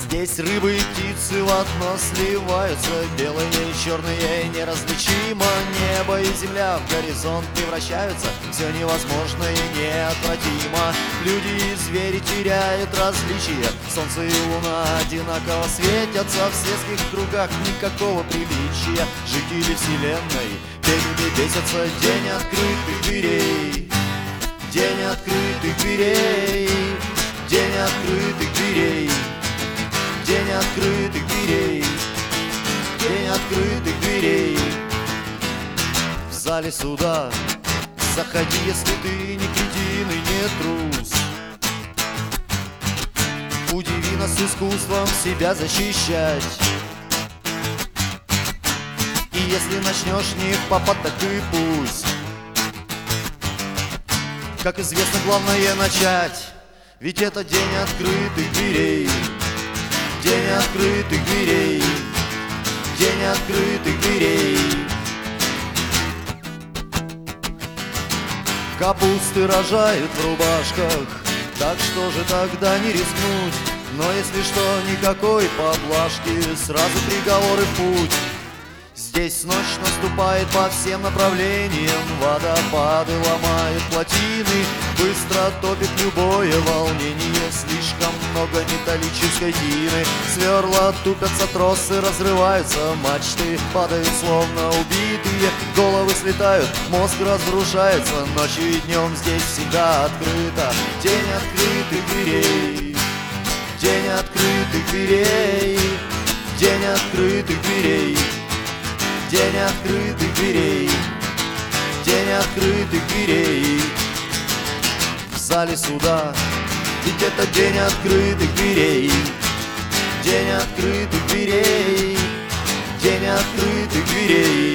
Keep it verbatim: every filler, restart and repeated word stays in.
Здесь рыбы и птицы в одно сливаются, белые и черные неразличимо. Небо и земля в горизонт превращаются, все невозможно и неотвратимо. Люди и звери теряют различия, солнце и луна одинаково светятся. В светских кругах никакого приличия, жители вселенной перед бесятся. День открытых дверей, день открытых дверей, день открытых дверей, день открытых дверей, день открытых дверей. В зале суда заходи, если ты не кретин и не трус. Удиви нас искусством себя защищать. И если начнешь не в попад, так и пусть. Как известно, главное начать, ведь это день открытых дверей, день открытых дверей, день открытых дверей. Капусты рожают в рубашках, так что же тогда не рискнуть? Но если что, никакой поблажки, сразу приговоры в путь. Здесь ночь наступает по всем направлениям, водопады ломают плотины, быстро топит любое волнение, слишком много металлической тины. Сверла тупятся, тросы разрываются, мачты падают словно убитые, головы слетают, мозг разрушается, ночью и днем здесь всегда открыто. День открытых дверей, день открытых дверей, день открытых дверей, день открытых дверей, день открытых дверей. В зале суда, ведь это день открытых дверей, день открытых дверей, день открытых дверей.